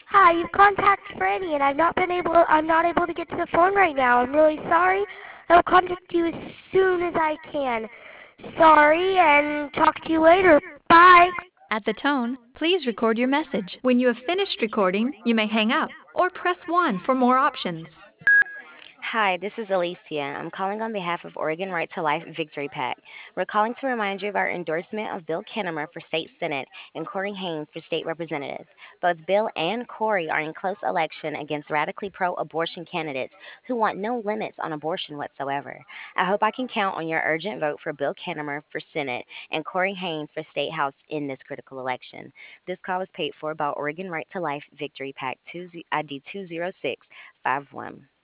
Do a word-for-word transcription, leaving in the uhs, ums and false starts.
Hi, you've contacted Franny, and I've not been able. I'm not able to get to the phone right now. I'm really sorry. I'll contact you as soon as I can. Sorry, and talk to you later. Bye. At the tone, please record your message. When you have finished recording, you may hang up or press one for more options. Hi, this is Alicia. I'm calling on behalf of Oregon Right to Life Victory PAC. We're calling to remind you of our endorsement of Bill Kinnemer for state senate and Corey Haynes for state representative. Both Bill and Corey are in close election against radically pro-abortion candidates who want no limits on abortion whatsoever. I hope I can count on your urgent vote for Bill Kinnemer for Senate and Corey Haynes for State House in this critical election. This call was paid for by Oregon Right to Life Victory PAC two, I D two zero six five one.